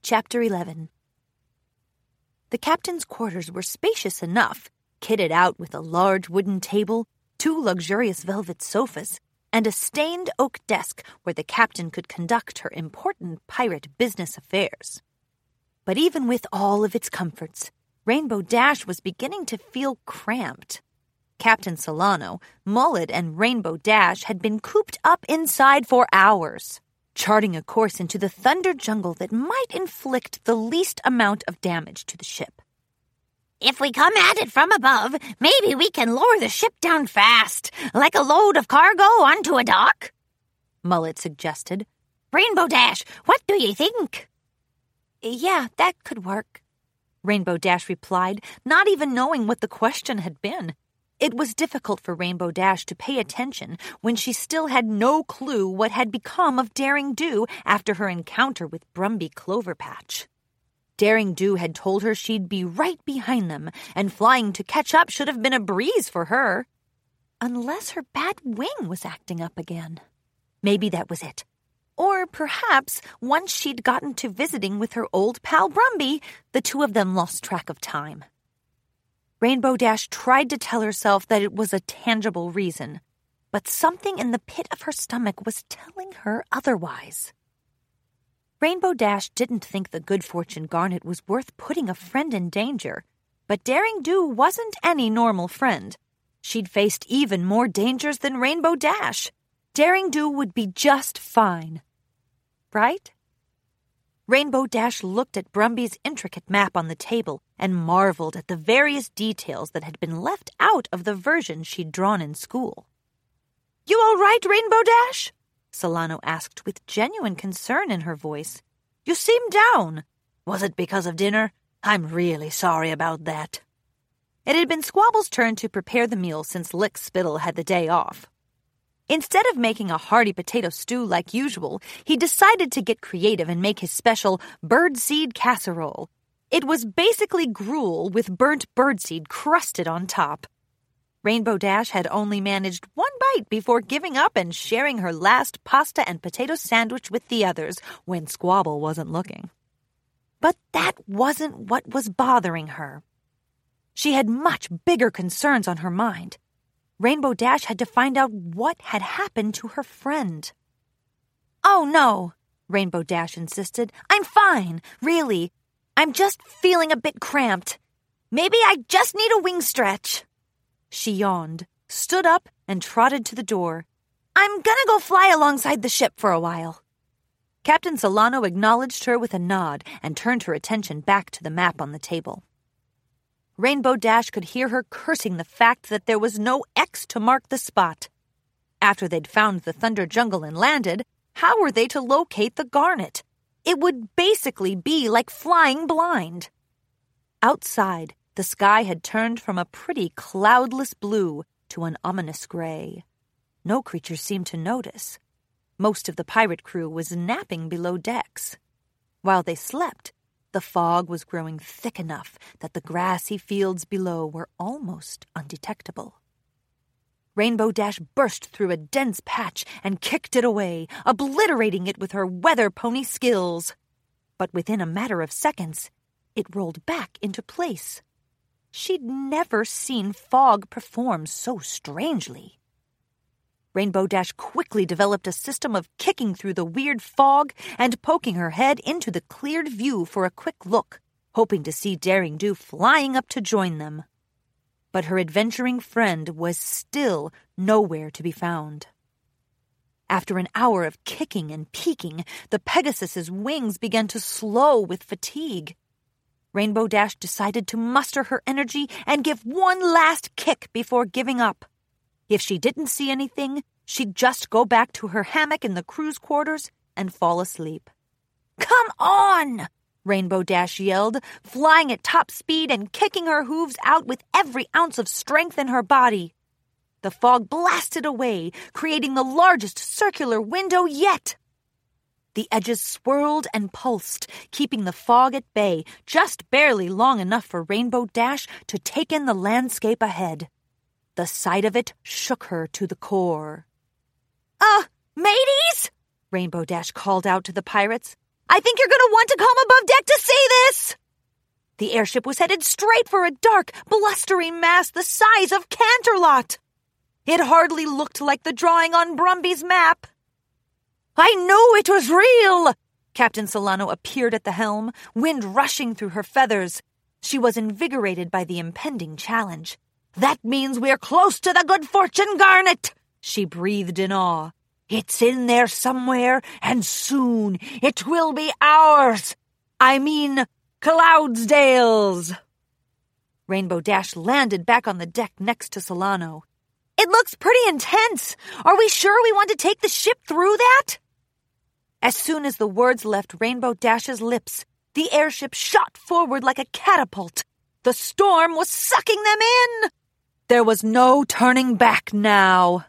Chapter 11. The captain's quarters were spacious enough, kitted out with a large wooden table, 2 luxurious velvet sofas, and a stained oak desk where the captain could conduct her important pirate business affairs. But even with all of its comforts, Rainbow Dash was beginning to feel cramped. Captain Solano, Mullet, and Rainbow Dash had been cooped up inside for hours, charting a course into the thunder jungle that might inflict the least amount of damage to the ship. If we come at it from above, maybe we can lower the ship down fast, like a load of cargo onto a dock, Mullet suggested. Rainbow Dash, what do you think? Yeah, that could work, Rainbow Dash replied, not even knowing what the question had been. It was difficult for Rainbow Dash to pay attention when she still had no clue what had become of Daring Do after her encounter with Brumby Cloverpatch. Daring Do had told her she'd be right behind them, and flying to catch up should have been a breeze for her. Unless her bad wing was acting up again. Maybe that was it. Or perhaps once she'd gotten to visiting with her old pal Brumby, the two of them lost track of time. Rainbow Dash tried to tell herself that it was a tangible reason, but something in the pit of her stomach was telling her otherwise. Rainbow Dash didn't think the Good Fortune Garnet was worth putting a friend in danger, but Daring Do wasn't any normal friend. She'd faced even more dangers than Rainbow Dash. Daring Do would be just fine. Right? Rainbow Dash looked at Brumby's intricate map on the table and marveled at the various details that had been left out of the version she'd drawn in school. "You all right, Rainbow Dash?" Solano asked with genuine concern in her voice. "You seem down. Was it because of dinner? I'm really sorry about that." It had been Squabble's turn to prepare the meal since Lick Spittle had the day off. Instead of making a hearty potato stew like usual, he decided to get creative and make his special birdseed casserole. It was basically gruel with burnt birdseed crusted on top. Rainbow Dash had only managed 1 bite before giving up and sharing her last pasta and potato sandwich with the others when Squabble wasn't looking. But that wasn't what was bothering her. She had much bigger concerns on her mind. Rainbow Dash had to find out what had happened to her friend. "Oh, no," Rainbow Dash insisted. "I'm fine, really. I'm just feeling a bit cramped. Maybe I just need a wing stretch." She yawned, stood up, and trotted to the door. "I'm gonna go fly alongside the ship for a while." Captain Solano acknowledged her with a nod and turned her attention back to the map on the table. Rainbow Dash could hear her cursing the fact that there was no X to mark the spot. After they'd found the Thunder Jungle and landed, how were they to locate the Garnet? It would basically be like flying blind. Outside, the sky had turned from a pretty cloudless blue to an ominous gray. No creature seemed to notice. Most of the pirate crew was napping below decks. While they slept, the fog was growing thick enough that the grassy fields below were almost undetectable. Rainbow Dash burst through a dense patch and kicked it away, obliterating it with her weather pony skills. But within a matter of seconds, it rolled back into place. She'd never seen fog perform so strangely. Rainbow Dash quickly developed a system of kicking through the weird fog and poking her head into the cleared view for a quick look, hoping to see Daring Do flying up to join them. But her adventuring friend was still nowhere to be found. After an hour of kicking and peeking, the Pegasus's wings began to slow with fatigue. Rainbow Dash decided to muster her energy and give one last kick before giving up. If she didn't see anything, she'd just go back to her hammock in the crew's quarters and fall asleep. "Come on!" Rainbow Dash yelled, flying at top speed and kicking her hooves out with every ounce of strength in her body. The fog blasted away, creating the largest circular window yet. The edges swirled and pulsed, keeping the fog at bay, just barely long enough for Rainbow Dash to take in the landscape ahead. The sight of it shook her to the core. Mateys!" Rainbow Dash called out to the pirates. "I think you're going to want to come above deck The airship was headed straight for a dark, blustery mass the size of Canterlot. It hardly looked like the drawing on Brumby's map. I knew it was real! Captain Solano appeared at the helm, wind rushing through her feathers. She was invigorated by the impending challenge. That means we're close to the good fortune garnet, she breathed in awe. It's in there somewhere, and soon it will be ours. I mean, Cloudsdale's. Rainbow Dash landed back on the deck next to Solano. It looks pretty intense. Are we sure we want to take the ship through that? As soon as the words left Rainbow Dash's lips, the airship shot forward like a catapult. The storm was sucking them in. There was no turning back now.